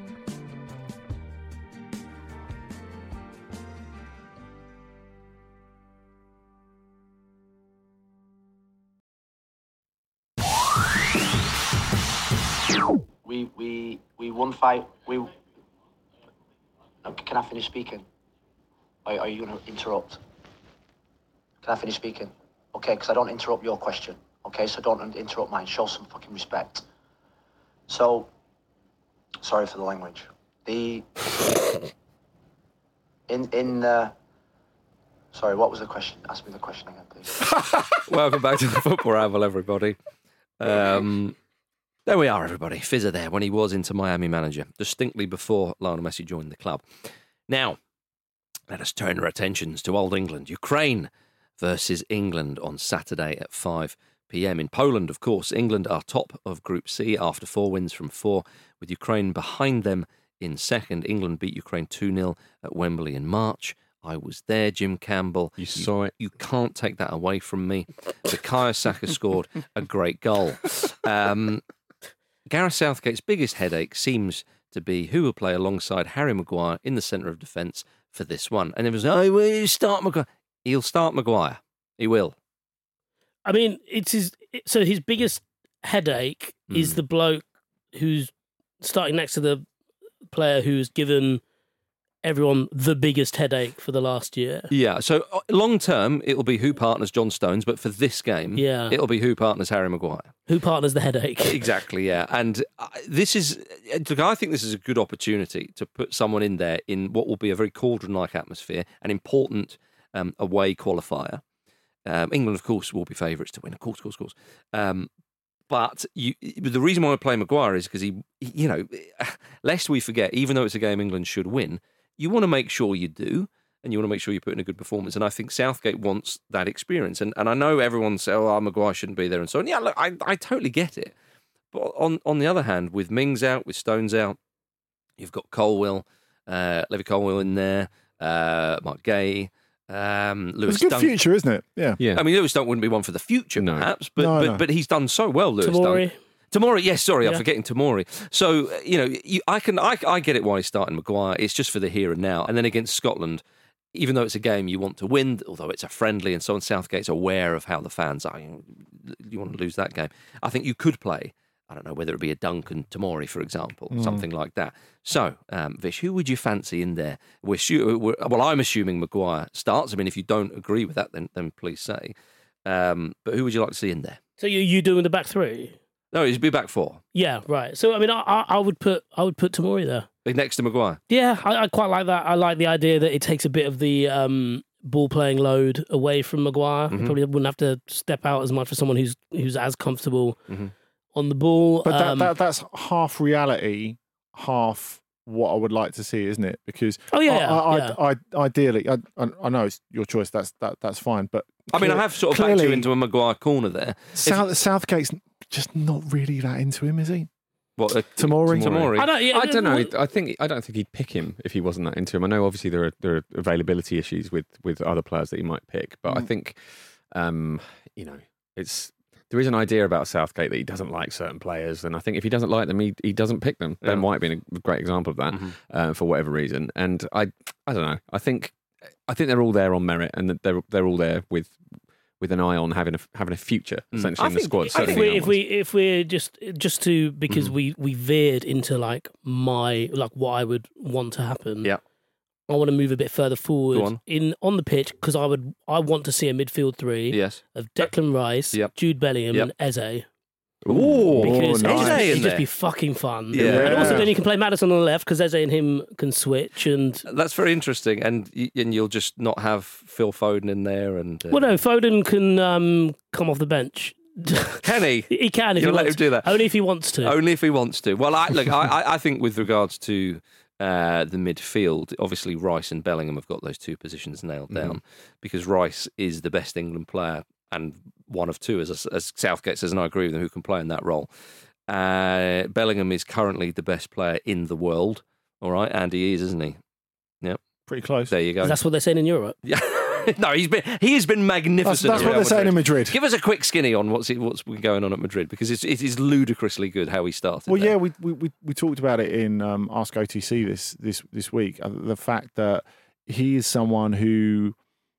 We won fight. No, can I finish speaking? Are you going to interrupt? Can I finish speaking? Okay, because I don't interrupt your question. Okay, so don't interrupt mine. Show some fucking respect. So, sorry for the language. Sorry, what was the question? Ask me the question again, please. Welcome back to the Football Ramble, everybody. There we are, everybody. Fizzer there when he was Inter Miami manager, distinctly before Lionel Messi joined the club. Now, let us turn our attentions to Old England. Ukraine versus England on Saturday at 5 p.m. In Poland, of course, England are top of Group C after 4 wins from 4, with Ukraine behind them in second. England beat Ukraine 2-0 at Wembley in March. I was there, Jim Campbell. You saw it. You can't take that away from me. Bukayo Saka scored a great goal. Gareth Southgate's biggest headache seems to be who will play alongside Harry Maguire in the centre of defence for this one. And it was, will start Maguire? He'll start Maguire. He will. I mean, his biggest headache is the bloke who's starting next to the player who's given everyone the biggest headache for the last year. Yeah, so long term, it'll be who partners John Stones, but for this game, it'll be who partners Harry Maguire. Who partners the headache. Exactly, yeah. And this is, look, I think this is a good opportunity to put someone in there in what will be a very cauldron-like atmosphere, an important away qualifier. England, of course, will be favourites to win, of course. But the reason why I play Maguire is because he, lest we forget, even though it's a game England should win, you want to make sure you do, and you want to make sure you put in a good performance. And I think Southgate wants that experience. And I know everyone says, Maguire shouldn't be there and so on. Yeah, look, I totally get it. But on the other hand, with Mings out, with Stones out, you've got Colwill, Levy Colwill in there, Mark Gay, Lewis It's a good Dunk. future, isn't it? Yeah. I mean, Lewis Dunk wouldn't be one for the future, perhaps, but he's done so well, Lewis Tomori. Dunk. Tomori, yes, sorry, I'm forgetting Tomori. So, I get it why he's starting Maguire. It's just for the here and now. And then against Scotland, even though it's a game you want to win, although it's a friendly and so on, Southgate's aware of how the fans are. You want to lose that game. I think you could play, I don't know, whether it be a Duncan Tomori, for example, something like that. So, Vish, who would you fancy in there? Well, I'm assuming Maguire starts. I mean, if you don't agree with that, then please say. But who would you like to see in there? So you doing the back three? No, it'd be back four. Yeah, right. So I mean, I would put Tomori there next to Maguire. Yeah, I quite like that. I like the idea that it takes a bit of the ball playing load away from Maguire. Mm-hmm. He probably wouldn't have to step out as much for someone who's as comfortable on the ball. But that's half reality, half what I would like to see, isn't it? Because ideally, I know it's your choice. That's fine. But I mean, I have sort of backed you into a Maguire corner there. Southgate's just not really that into him, is he? What, Tomori? I don't know. I don't think he'd pick him if he wasn't that into him. I know obviously there are availability issues with other players that he might pick, but I think there is an idea about Southgate that he doesn't like certain players, and I think if he doesn't like them, he doesn't pick them. Ben White being a great example of that for whatever reason. And I don't know. I think they're all there on merit, and that they're all there with an eye on having a future essentially in the squad. If we're just to because we veered into like what I would want to happen. Yeah. I want to move a bit further forward on the pitch because I want to see a midfield three of Declan Rice, Jude Bellingham, and Eze. Ooh, because nice. it'd just be fucking fun. Yeah. And also then you can play Maddison on the left because Eze and him can switch. And that's very interesting. And you'll just not have Phil Foden in there. And well, no, Foden can come off the bench. Can he? He can if You'll he let wants him do that. Only if he wants to. Only if he wants to. Well, I think with regards to the midfield, obviously Rice and Bellingham have got those two positions nailed down because Rice is the best England player and one of two, as Southgate says, and I agree with him, who can play in that role. Bellingham is currently the best player in the world. All right, and he is, isn't he? Yeah, pretty close. There you go. That's what they're saying in Europe. Yeah. No, he has been magnificent. That's what they're saying in Madrid. Give us a quick skinny on what's going on at Madrid because it is ludicrously good how he started. Well, there. yeah, we talked about it in Ask OTC this week. The fact that he is someone who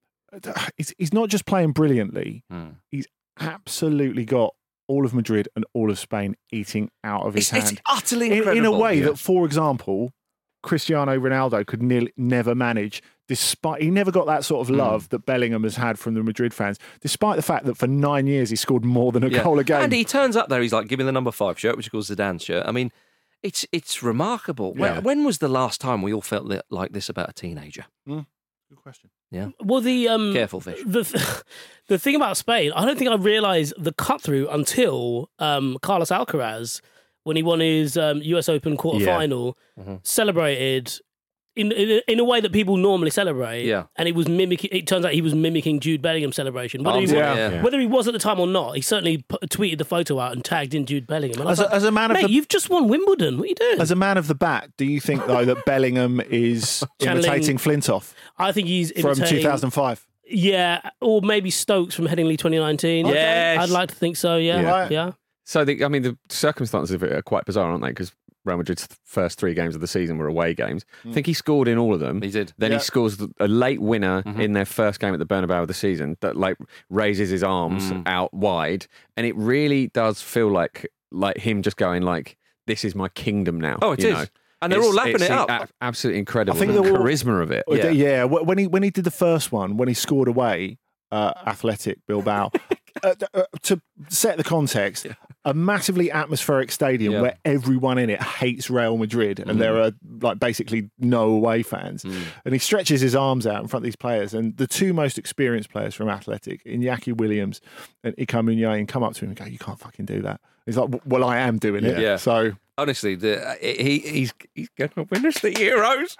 he's not just playing brilliantly. He's absolutely got all of Madrid and all of Spain eating out of his hand. It's utterly incredible. In a way that, for example, Cristiano Ronaldo could never manage. Despite he never got that sort of love that Bellingham has had from the Madrid fans, despite the fact that for 9 years he scored more than a goal a game. And he turns up there, he's like, give me the number 5 shirt, which is Zidane's shirt. I mean, it's remarkable. Yeah. When was the last time we all felt like this about a teenager? Good question. Yeah. Well, Careful, Fish. The thing about Spain, I don't think I realised the cut through until Carlos Alcaraz, when he won his US Open quarterfinal, celebrated in a way that people normally celebrate. Yeah. And it turns out he was mimicking Jude Bellingham's celebration. Whether he was at the time or not, he certainly tweeted the photo out and tagged in Jude Bellingham. And as a man of you've just won Wimbledon. What are you doing? As a man of the bat, do you think though that Bellingham is imitating Flintoff? I think he's from 2005. Yeah, or maybe Stokes from Headingley 2019. Yes. I'd like to think so. Yeah. So the circumstances of it are quite bizarre, aren't they? Because Real Madrid's first 3 games of the season were away games. I think he scored in all of them. He did. Then he scores a late winner in their first game at the Bernabeu of the season that raises his arms out wide, and it really does feel like him just going like, "This is my kingdom now." Oh, it is. And they're all lapping it up. Absolutely incredible. I think the charisma of it. Yeah. When he did the first one, when he scored away, Athletic Bilbao. To set the context, a massively atmospheric stadium where everyone in it hates Real Madrid and there are basically no away fans. And he stretches his arms out in front of these players, and the 2 most experienced players from Athletic, Iñaki Williams and Iker Muniain, come up to him and go, "You can't fucking do that." He's like, "Well, I am doing it." Yeah. So honestly, he's going to win us the Euros.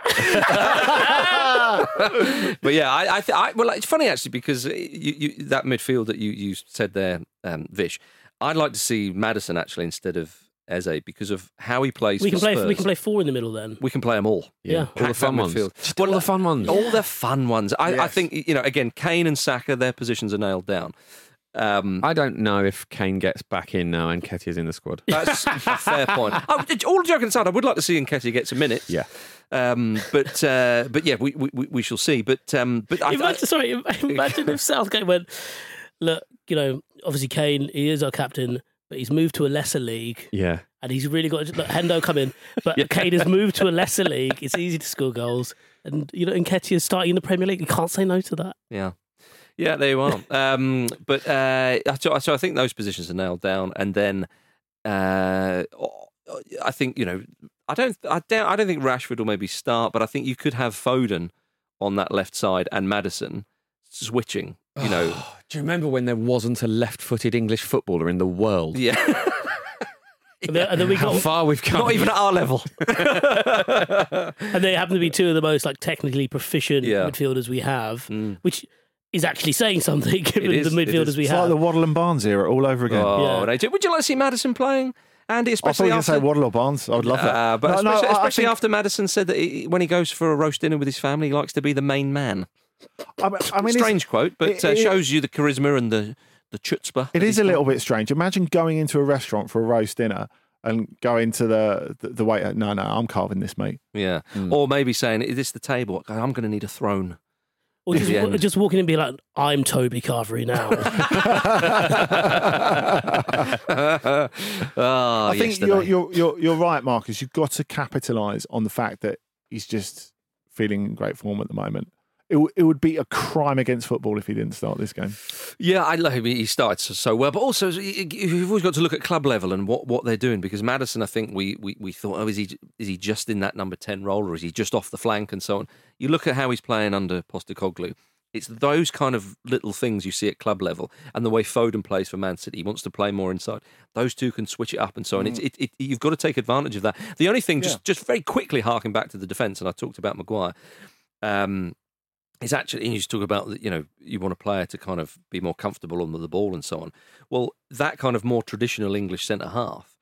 But yeah, well, it's funny actually because that midfield that you said there, Vish, I'd like to see Maddison actually instead of Eze because of how he plays. We can Spurs. play 4 in the middle then. We can play them all. Yeah. All the fun ones. Just all the fun ones. All the fun ones. I think again, Kane and Saka, their positions are nailed down. I don't know if Kane gets back in now and Nketiah's in the squad. That's a fair point. All joking aside, I would like to see Nketiah get some minutes. Yeah. But yeah, we shall see. But imagine if Southgate went, look, obviously Kane, he is our captain, but he's moved to a lesser league. Yeah. And he's really got Hendo come in, but Kane has moved to a lesser league. It's easy to score goals, and Nketiah's starting in the Premier League. You can't say no to that. Yeah, there you are. So I think those positions are nailed down, and then I think I don't think Rashford will maybe start, but I think you could have Foden on that left side and Maddison switching. Do you remember when there wasn't a left-footed English footballer in the world? Yeah. And then How far we've come. Not even at our level. And they happen to be two of the most technically proficient midfielders we have, which is actually saying something given the midfielders we it's have. Like the Waddle and Barnes era all over again. Would you like to see Maddison playing? Andy, especially I thought you were going to say Waddle or Barnes. I would love that. But especially after Maddison said that when he goes for a roast dinner with his family, he likes to be the main man. I mean, strange quote, but shows you the charisma and the chutzpah. It is a little bit strange. Imagine going into a restaurant for a roast dinner and going to the waiter, no, I'm carving this, mate. Yeah. Or maybe saying, is this the table? I'm going to need a throne. Or just walking in and be like, I'm Toby Carvery now. I think you're right, Marcus. You've got to capitalise on the fact that he's just feeling in great form at the moment. It would be a crime against football if he didn't start this game. Yeah, I love him. He started so well, but also you've always got to look at club level and what they're doing, because Maddison, I think we thought, is he just in that number 10 role, or is he just off the flank and so on? You look at how he's playing under Postecoglou. It's those kind of little things you see at club level, and the way Foden plays for Man City. He wants to play more inside. Those two can switch it up and so on. You've got to take advantage of that. The only thing, just very quickly harking back to the defence, and I talked about Maguire. It's actually, you talk about, you want a player to kind of be more comfortable on the ball and so on. Well, that kind of more traditional English centre half,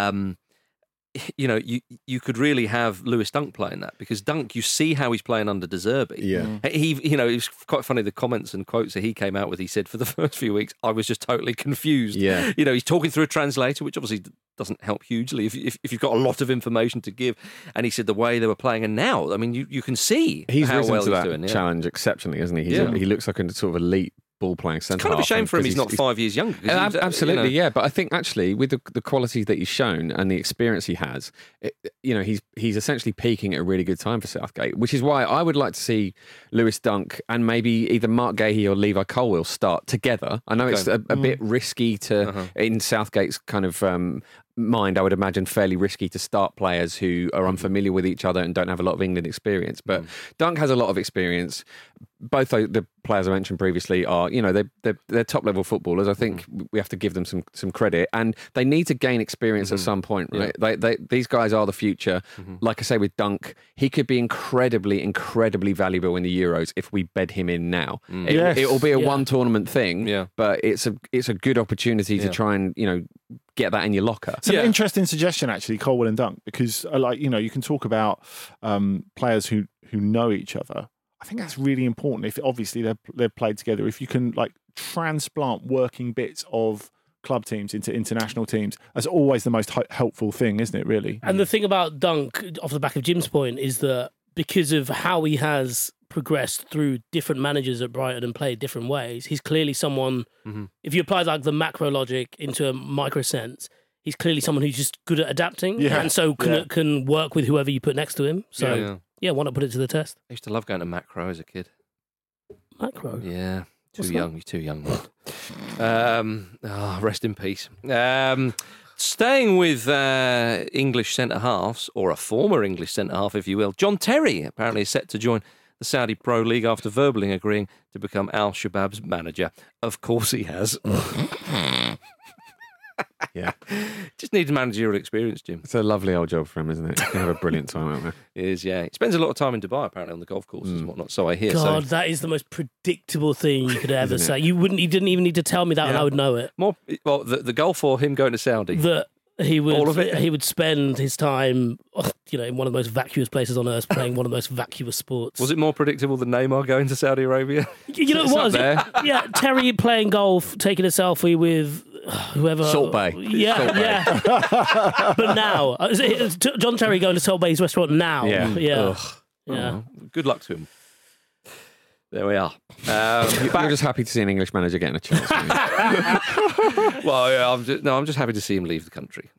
you could really have Lewis Dunk playing that, because Dunk, you see how he's playing under De Zerbi. Yeah. It was quite funny, the comments and quotes that he came out with. He said, for the first few weeks, I was just totally confused. Yeah. He's talking through a translator, which obviously doesn't help hugely if you've got a lot of information to give. And he said the way they were playing, and now, I mean, you can see he's how risen well to he's that doing. challenge exceptionally, isn't he? He looks like a sort of elite ball-playing centre. It's kind of a shame for him he's not 5 years younger. Absolutely, yeah. But I think actually with the qualities that he's shown and the experience he has, he's essentially peaking at a really good time for Southgate, which is why I would like to see Lewis Dunk and maybe either Mark Gahey or Levi Colwill start together. I know it's a bit risky to, in Southgate's kind of mind, I would imagine fairly risky to start players who are unfamiliar with each other and don't have a lot of England experience. But Dunk has a lot of experience. Both the players I mentioned previously are, they're top level footballers. I think we have to give them some credit, and they need to gain experience at some point, right? Yeah. These guys are the future. Like I say with Dunk, he could be incredibly, incredibly valuable in the Euros if we bed him in now. It will be a one tournament thing, but it's a good opportunity to try and get that in your locker. It's an interesting suggestion, actually, Colwill and Dunk, because you can talk about players who know each other. I think that's really important. If obviously they've played together, if you can transplant working bits of club teams into international teams, that's always the most helpful thing, isn't it? Really. And the thing about Dunk, off the back of Jim's point, is that because of how he has progressed through different managers at Brighton and played different ways, he's clearly someone. If you apply the macro logic into a micro sense, he's clearly someone who's just good at adapting, and so can work with whoever you put next to him. So. Yeah, why not put it to the test? I used to love going to Macro as a kid. Macro? Yeah. You're too young, man. Rest in peace. Staying with English centre-halves, or a former English centre-half, if you will, John Terry apparently is set to join the Saudi Pro League after verbally agreeing to become Al-Shabaab's manager. Of course he has. Yeah. Just needs managerial experience, Jim. It's a lovely old job for him, isn't it? He's going to have a brilliant time out there. It is, yeah. He spends a lot of time in Dubai, apparently, on the golf courses and whatnot, so I hear. God, that is the most predictable thing you could ever say. You didn't even need to tell me that and I would know it. The golf or him going to Saudi? He would, All of it? He would spend his time, in one of the most vacuous places on earth, playing one of the most vacuous sports. Was it more predictable than Neymar going to Saudi Arabia? You know, it was. Yeah, Terry playing golf, taking a selfie with whoever. Salt Bay. Yeah, Salt Bay. yeah. But now, it's John Terry going to Salt Bay's restaurant now. Yeah. Yeah. Ugh. Yeah. Good luck to him. There we are. You're just happy to see an English manager getting a chance. Well, yeah, I'm just happy to see him leave the country.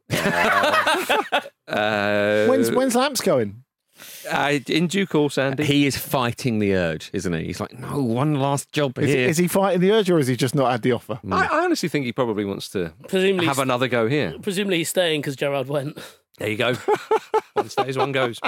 When's Lamps going? In due course, Andy. He is fighting the urge, isn't he? He's like, no, one last job here. Is he fighting the urge, or has he just not had the offer? I honestly think he probably wants to Presumably have another go here. Presumably he's staying because Gerrard went. There you go. One stays, one goes.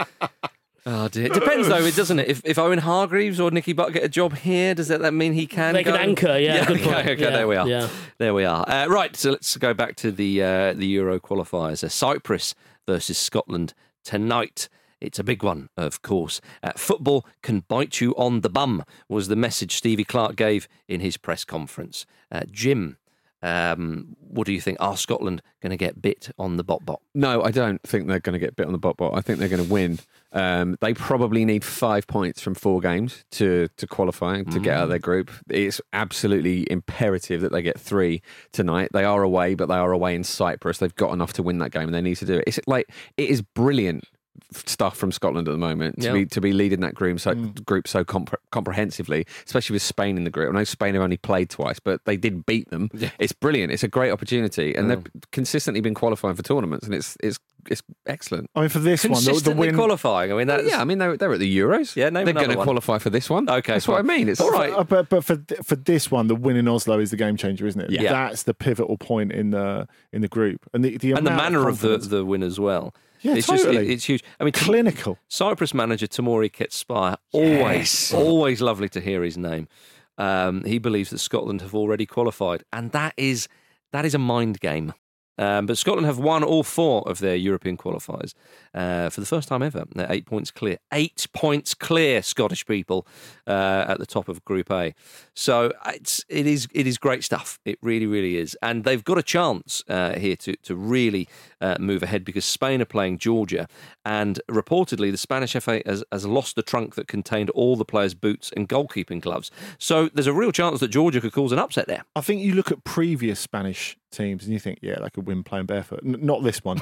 Oh dear. It depends though, doesn't it? If Owen Hargreaves or Nicky Butt get a job here, does that mean he can They go? can anchor, yeah. Good point. Okay, Yeah, there we are. yeah. There we are. Right, so let's go back to the Euro qualifiers. Cyprus versus Scotland tonight. It's a big one, of course. Football can bite you on the bum, was the message Stevie Clarke gave in his press conference. Jim, what do you think? Are Scotland going to get bit on the bot-bot? No, I don't think they're going to get bit on the bot-bot. I think they're going to win. They probably need 5 points from 4 games to qualify, to get out of their group. It's absolutely imperative that they get 3 tonight. They are away, but they are away in Cyprus. They've got enough to win that game, and they need to do it. It's like, it is brilliant stuff from Scotland at the moment to be leading that group so comprehensively, especially with Spain in the group. I know Spain have only played twice, but they did beat them. Yeah. It's brilliant. It's a great opportunity, and they've consistently been qualifying for tournaments, and it's excellent. I mean, for this one, the win qualifying. I mean, that's... yeah. I mean, they're at the Euros. Yeah, they're going to qualify for this one. Okay, that's what I mean. It's all right. But for this one, the win in Oslo is the game changer, isn't it? Yeah. That's the pivotal point in the group, and the manner of the win as well. Yeah, it's totally. It's huge. I mean, clinical. Cyprus manager Tamori Ketspire, always lovely to hear his name. He believes that Scotland have already qualified, and that is a mind game. But Scotland have won all 4 of their European qualifiers for the first time ever. They're 8 points clear. 8 points clear, Scottish people, at the top of Group A. So it is great stuff. It really, really is. And they've got a chance here to really move ahead, because Spain are playing Georgia, and reportedly the Spanish FA has lost the trunk that contained all the players' boots and goalkeeping gloves. So there's a real chance that Georgia could cause an upset there. I think you look at previous Spanish teams and you think, yeah, they could win playing barefoot. Not this one.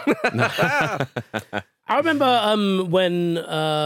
I remember when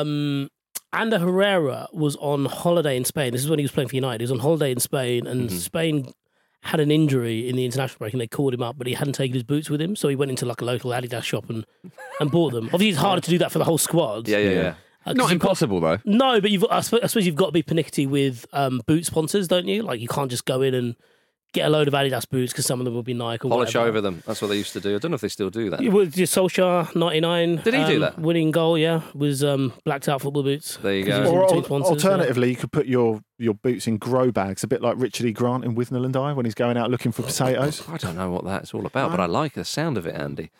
Ander Herrera was on holiday in Spain. This is when he was playing for United. He was on holiday in Spain, and Spain had an injury in the international break, and they called him up, but he hadn't taken his boots with him, so he went into like a local Adidas shop and bought them. Obviously, it's harder to do that for the whole squad. Yeah. Not impossible, though. No, but I suppose you've got to be pernickety with boot sponsors, don't you? Like, you can't just go in and get a load of Adidas boots because some of them will be Nike or Polish whatever. over them. That's what they used to do. I don't know if they still do that. It was just Solskjaer, 99. Did he do that? Winning goal, yeah. Was blacked out football boots. There you 'Cause he go. was in Or between sponsors, alternatively, you could put your boots in grow bags, a bit like Richard E. Grant in Withnell and I when he's going out looking for potatoes. I don't know what that's all about, but I like the sound of it, Andy.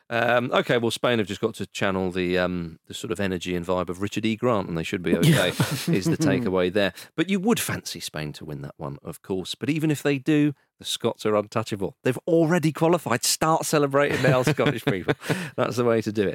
Okay, well, Spain have just got to channel the sort of energy and vibe of Richard E. Grant, and they should be okay, is the takeaway there. But you would fancy Spain to win that one, of course. But even if they do, the Scots are untouchable. They've already qualified. Start celebrating now, Scottish people. That's the way to do it.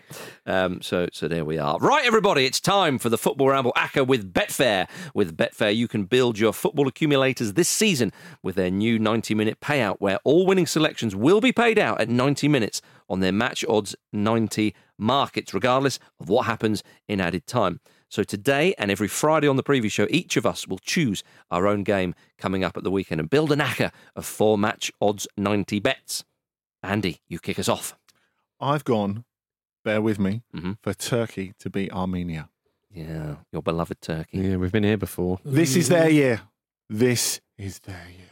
So there we are. Right, everybody, it's time for the Football Ramble ACCA with Betfair. With Betfair, you can build your football accumulators this season with their new 90-minute payout, where all winning selections will be paid out at 90 minutes on their match odds 90 markets, regardless of what happens in added time. So today and every Friday on the preview show, each of us will choose our own game coming up at the weekend and build an ACCA of 4 match odds 90 bets. Andy, you kick us off. I've gone, bear with me, for Turkey to beat Armenia. Yeah, your beloved Turkey. Yeah, we've been here before. This is their year. This is their year.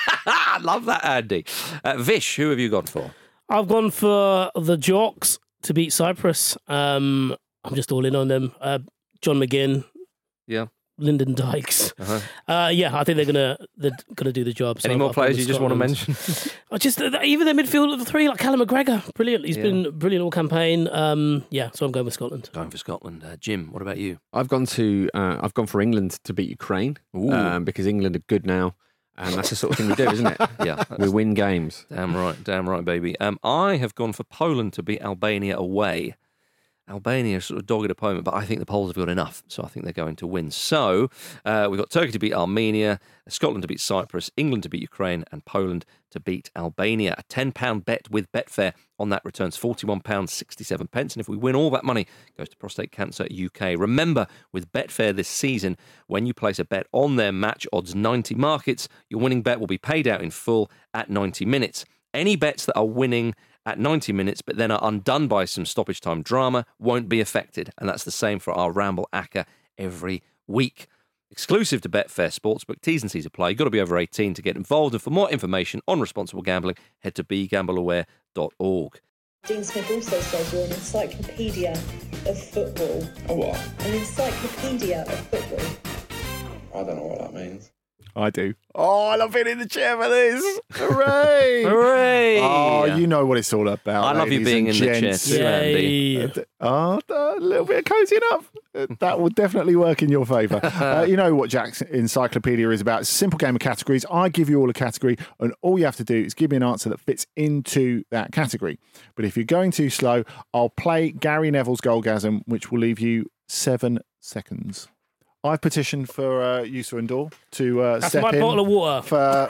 I love that, Andy. Vish, who have you gone for? I've gone for the Jocks to beat Cyprus. I'm just all in on them. John McGinn, Yeah. Lyndon Dykes. Yeah, I think they're gonna do the job. So Any more I've gone players with you just want to Scotland. mention? Even their midfield of the 3, like Callum McGregor, brilliant. He's been brilliant all campaign. Yeah, so I'm going with Scotland. Going for Scotland. Jim, what about you? I've gone for England to beat Ukraine because England are good now. And that's the sort of thing we do, isn't it? Yeah. We win games. Damn right, baby. I have gone for Poland to beat Albania away. Albania is sort of dogged opponent, but I think the Poles have got enough, so I think they're going to win. So we've got Turkey to beat Armenia, Scotland to beat Cyprus, England to beat Ukraine, and Poland to beat Albania. A £10 bet with Betfair on that returns £41.67. And if we win all that money, it goes to Prostate Cancer UK. Remember, with Betfair this season, when you place a bet on their match odds 90 markets, your winning bet will be paid out in full at 90 minutes. Any bets that are winning at 90 minutes but then are undone by some stoppage time drama won't be affected. And that's the same for our Ramble ACCA every week. Exclusive to Betfair Sportsbook. T's and C's apply. You've got to be over 18 to get involved. And for more information on responsible gambling, head to begambleaware.org. Dean Smith also says you're an encyclopedia of football. A what? An encyclopedia of football. I don't know what that means. I do. Oh, I love being in the chair for this. Hooray! Hooray! Oh, you know what it's all about. I love you being in the chair too, Andy. A little bit of cozying up. That will definitely work in your favour. You know what Jack's encyclopedia is about. It's a simple game of categories. I give you all a category, and all you have to do is give me an answer that fits into that category. But if you're going too slow, I'll play Gary Neville's Goalgasm, which will leave you 7 seconds. I've petitioned for Yusa N'Dour to That's step my in. bottle of water. For...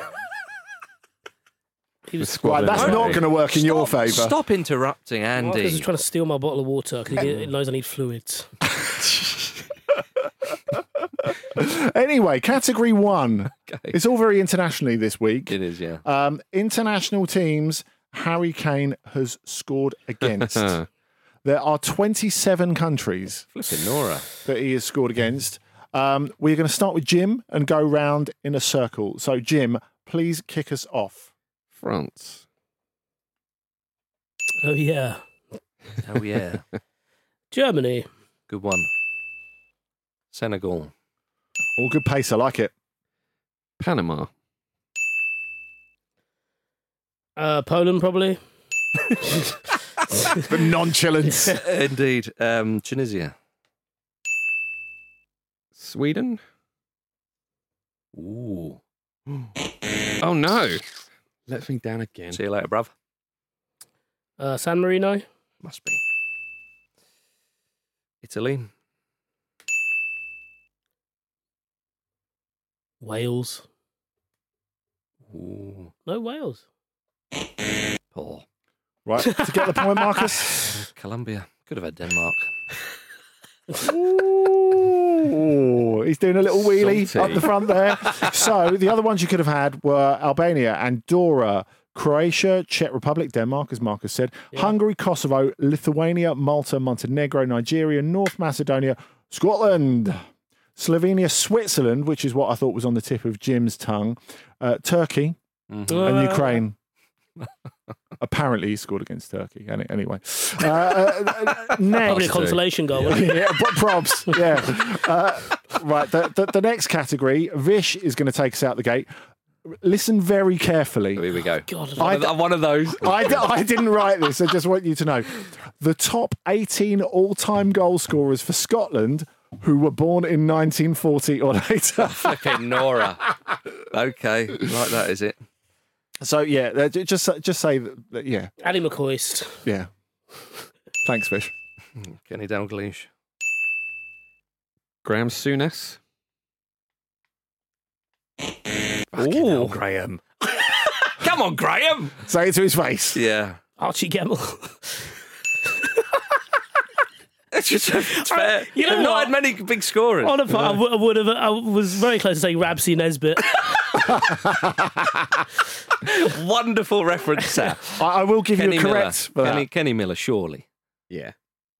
Right, that's not going to work in your favour. Stop interrupting, Andy. Marcus is trying to steal my bottle of water because he knows I need fluids. Anyway, category 1. Okay. It's all very internationally this week. It is, yeah. International teams Harry Kane has scored against. There are 27 countries Flipping Nora that he has scored against. We're going to start with Jim and go round in a circle. So, Jim, please kick us off. France. Oh, yeah. Oh, yeah. Germany. Good one. Senegal. All good pace. I like it. Panama. Poland, probably. The nonchalance. Indeed. Tunisia. Sweden. Ooh. Oh, no. Let me down again. See you later, bruv. San Marino. Must be. Italy. Wales. Ooh. No, Wales. Paul. Right, to get the point, Marcus. Colombia. Could have had Denmark. Ooh, he's doing a little wheelie Salty. up the front there. So the other ones you could have had were Albania, Andorra, Croatia, Czech Republic, Denmark, as Marcus said, Hungary, Kosovo, Lithuania, Malta, Montenegro, Nigeria, North Macedonia, Scotland, Slovenia, Switzerland, which is what I thought was on the tip of Jim's tongue, Turkey, and Ukraine. Apparently he scored against Turkey. Anyway. Next. Probably a consolation goal. Wasn't it? Yeah, props. Yeah. Right. The next category, Vish is going to take us out the gate. Listen very carefully. Here we go. God, I'm one of those. I didn't write this. I just want you to know. The top 18 all-time goal scorers for Scotland who were born in 1940 or later. Flipping Nora. Okay. Like that, is it? So, yeah, just say that, yeah. Annie McCoist. Yeah. Thanks, Vish. Kenny Dalglish. Graham Souness. Fucking hell, Graham. Come on, Graham. Say it to his face. Yeah. Archie Gemmill. It's just it's fair. You know They've not what? had many big scorers. On a part, I was very close to saying Rabsy Nesbitt. Wonderful reference, Sir. I will give Kenny you a correct for Miller. that. Kenny Miller, surely. Yeah.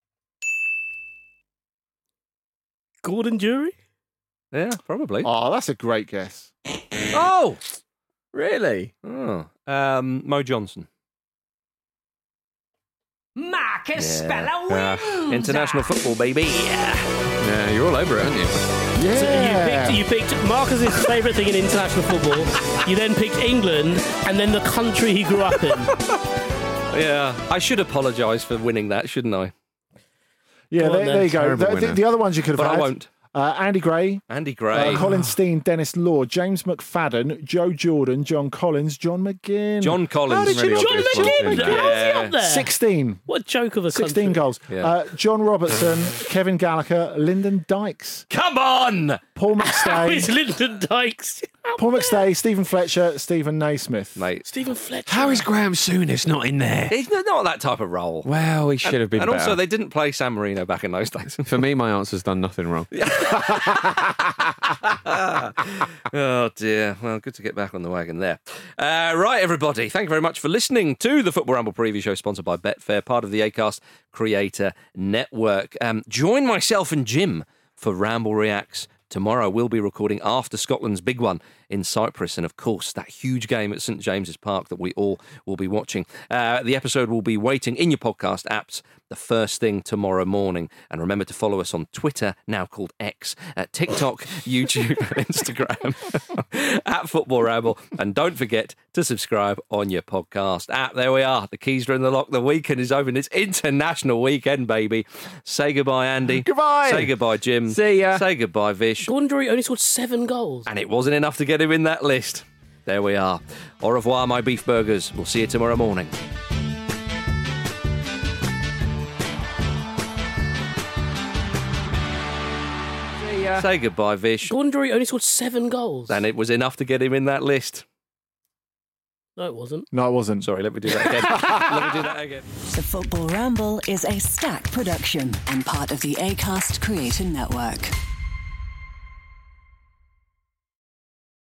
Gordon Jury? Yeah, probably. Oh, that's a great guess. Oh! Really? Oh. Mo Johnson. Marcus Speller wins! International football, baby. Yeah, you're all over it, aren't you? Yeah. So you picked Marcus's favourite thing in international football. You then picked England and then the country he grew up in. Yeah. I should apologise for winning that, shouldn't I? Yeah, Go on, there you go. Terrible winner. The other ones you could have But had. I won't. Andy Gray. Colin Steen, Dennis Law, James McFadden, Joe Jordan, John Collins, John McGinn. John Collins. How did you know John McGinn? How's he up there? 16. What a joke of a 16 goals. Yeah. John Robertson, Kevin Gallagher, Lyndon Dykes. Come on! Paul How is McStay. Lyndon Dykes? Paul McStay, Stephen Fletcher, Stephen Naismith. Mate. Stephen Fletcher. How is Graham Souness not in there? He's not that type of role. Well, he should have been And better. also, they didn't play San Marino back in those days. For me, my answer's done nothing wrong. Oh, dear. Well, good to get back on the wagon there. Right, everybody. Thank you very much for listening to the Football Ramble preview show sponsored by Betfair, part of the Acast Creator Network. Join myself and Jim for Ramble Reacts. Tomorrow we'll be recording after Scotland's big one in Cyprus, and of course that huge game at St James's Park that we all will be watching. The episode will be waiting in your podcast apps the first thing tomorrow morning. And remember to follow us on Twitter, now called X, TikTok, YouTube, and Instagram at Football Ramble. And don't forget to subscribe on your podcast app. There we are. The keys are in the lock. The weekend is open. It's International Weekend, baby. Say goodbye, Andy. Goodbye. Say goodbye, Jim. See ya. Say goodbye, Vish. Gordon Durie only scored 7 goals. And it wasn't enough to get him in that list. There we are. Au revoir, my beef burgers. We'll see you tomorrow morning. Say goodbye, Vish. Gordon Durie only scored 7 goals. And it was enough to get him in that list. No, it wasn't. No, it wasn't. Sorry, let me do that again. Let me do that again. The Football Ramble is a Stack production and part of the Acast Creator Network.